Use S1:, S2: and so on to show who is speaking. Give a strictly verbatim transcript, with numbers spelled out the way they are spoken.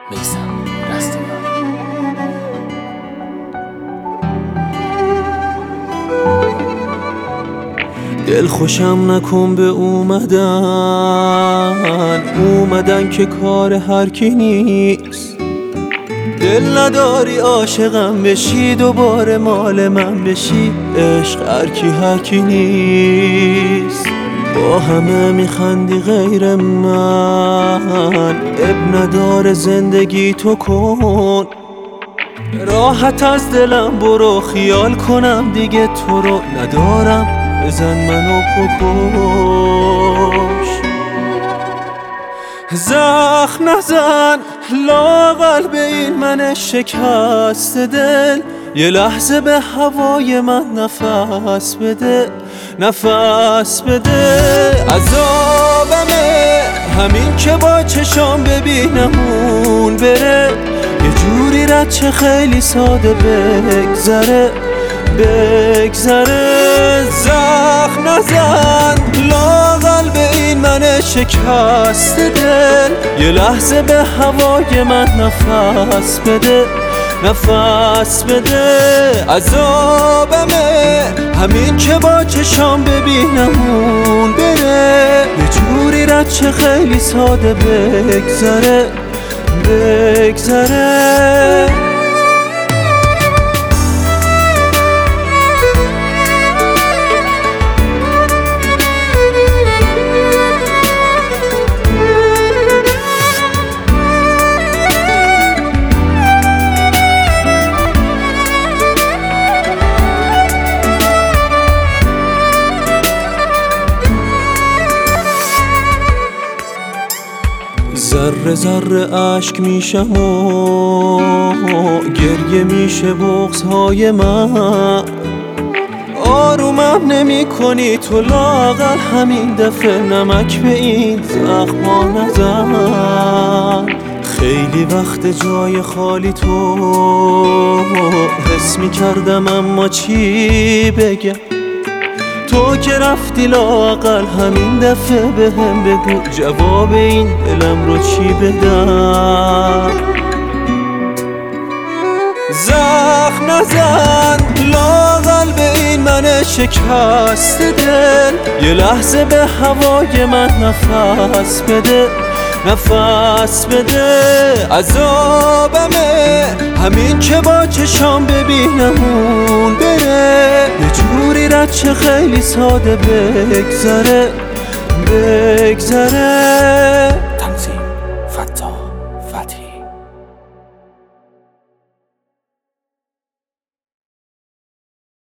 S1: میثم رستگار.
S2: دل خوشم نکن به اومدن اومدن که کار هر کی نیست. دل نداری عاشقم بشی دوباره مال من بشی، عشق هر کی هر کی نیست. با همه میخندی غیر من، اب نداره زندگی تو کن. راحت از دلم برو، خیال کنم دیگه تو رو ندارم، بزن منو بکش. زخم نزن لااقل به این من شکست دل، یه لحظه به هوای من نفس بده، نفس بده. عذابمه همین که با چشام ببینم اون بره، یه جوری رد چه خیلی ساده بگذره بگذره. زخم نزن لااقل به این من شکست دل، یه لحظه به هوای من نفس بده، نفس بده. عذابمه همین که با چشام ببینم اون بره، یه جوری رد چه خیلی ساده بگذره بگذره. ذره ذره عشق میشم و گریه میشه بغض‌های من. آرومم نمی کنی تو لااقل همین دفعه نمک به این زخما نزن. خیلی وقت جای خالی تو حس میکردم اما چی بگم. تو که رفتی لااقل همین دفعه به هم بگو جواب این دلم رو چی بدم. زخم نزن لااقل به این من شکست دل، یه لحظه به هوای من نفس بده، نفس بده. عذابمه همین که با چشام ببینم اون بره، یه جوری رد چه خیلی ساده بگذره بگذره.